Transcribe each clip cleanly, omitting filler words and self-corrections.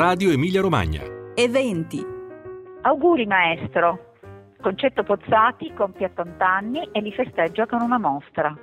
Radio Emilia Romagna. Eventi. Auguri maestro. Concetto Pozzati compie 80 anni e li festeggia con una mostra.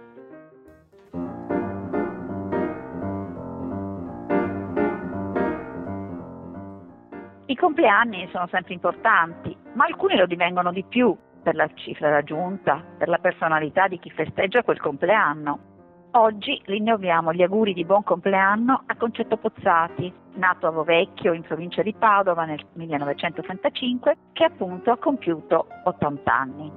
I compleanni sono sempre importanti, ma alcuni lo divengono di più per la cifra raggiunta, per la personalità di chi festeggia quel compleanno. Oggi rinnoviamo gli auguri di buon compleanno a Concetto Pozzati, nato a Vovecchio in provincia di Padova nel 1935, che appunto ha compiuto 80 anni.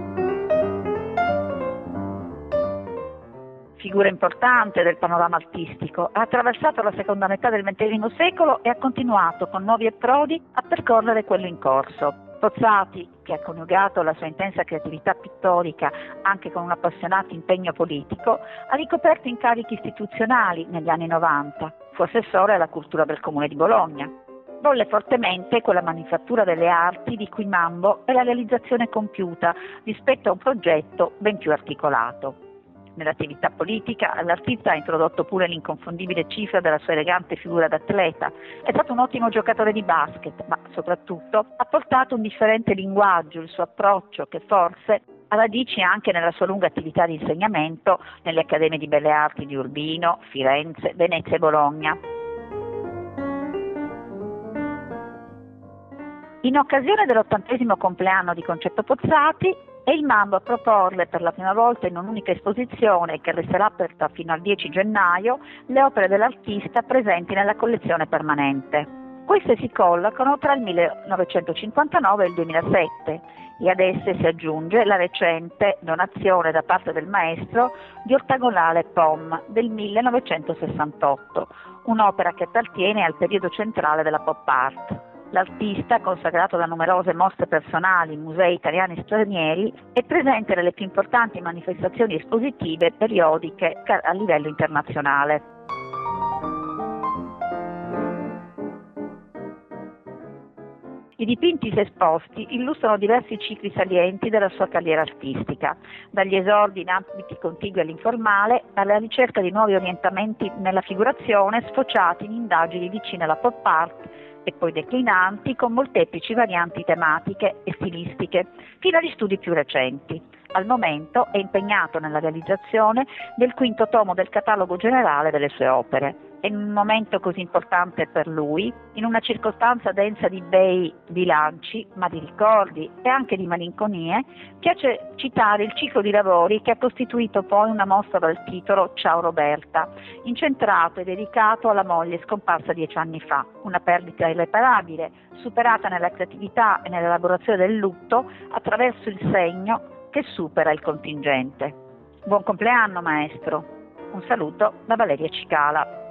Figura importante del panorama artistico, ha attraversato la seconda metà del XX secolo e ha continuato con nuovi approdi a percorrere quello in corso. Pozzati, che ha coniugato la sua intensa creatività pittorica anche con un appassionato impegno politico, ha ricoperto incarichi istituzionali negli anni 90. Fu assessore alla cultura del Comune di Bologna. Volle fortemente quella manifattura delle arti di cui Mambo è la realizzazione compiuta rispetto a un progetto ben più articolato. Nell'attività politica l'artista ha introdotto pure l'inconfondibile cifra della sua elegante figura d'atleta. È stato un ottimo giocatore di basket, ma soprattutto ha portato un differente linguaggio, il suo approccio che forse ha radici anche nella sua lunga attività di insegnamento nelle accademie di belle arti di Urbino, Firenze, Venezia e Bologna. In occasione dell'80° compleanno di Concetto Pozzati, è il Mambo a proporle per la prima volta in un'unica esposizione che resterà aperta fino al 10 gennaio le opere dell'artista presenti nella collezione permanente. Queste si collocano tra il 1959 e il 2007 e ad esse si aggiunge la recente donazione da parte del maestro di Ortagonale Pom del 1968, un'opera che appartiene al periodo centrale della pop art. L'artista, consacrato da numerose mostre personali in musei italiani e stranieri, è presente nelle più importanti manifestazioni espositive periodiche a livello internazionale. I dipinti esposti illustrano diversi cicli salienti della sua carriera artistica, dagli esordi in ambiti contigui all'informale alla ricerca di nuovi orientamenti nella figurazione sfociati in indagini vicine alla pop art e poi declinanti con molteplici varianti tematiche e stilistiche, fino agli studi più recenti. Al momento è impegnato nella realizzazione del 5° tomo del catalogo generale delle sue opere. E in un momento così importante per lui, in una circostanza densa di bei bilanci, ma di ricordi e anche di malinconie, piace citare il ciclo di lavori che ha costituito poi una mostra dal titolo Ciao Roberta, incentrato e dedicato alla moglie scomparsa 10 anni fa, una perdita irreparabile, superata nella creatività e nell'elaborazione del lutto attraverso il segno che supera il contingente. Buon compleanno maestro, un saluto da Valeria Cicala.